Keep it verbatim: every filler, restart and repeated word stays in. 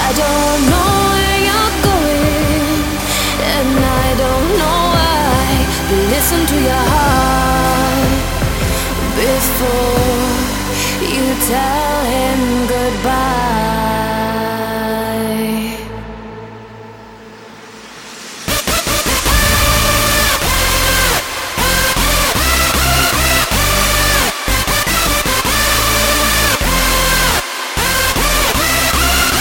don't know where you're going, and I don't know why, but listen to your heart before you tell him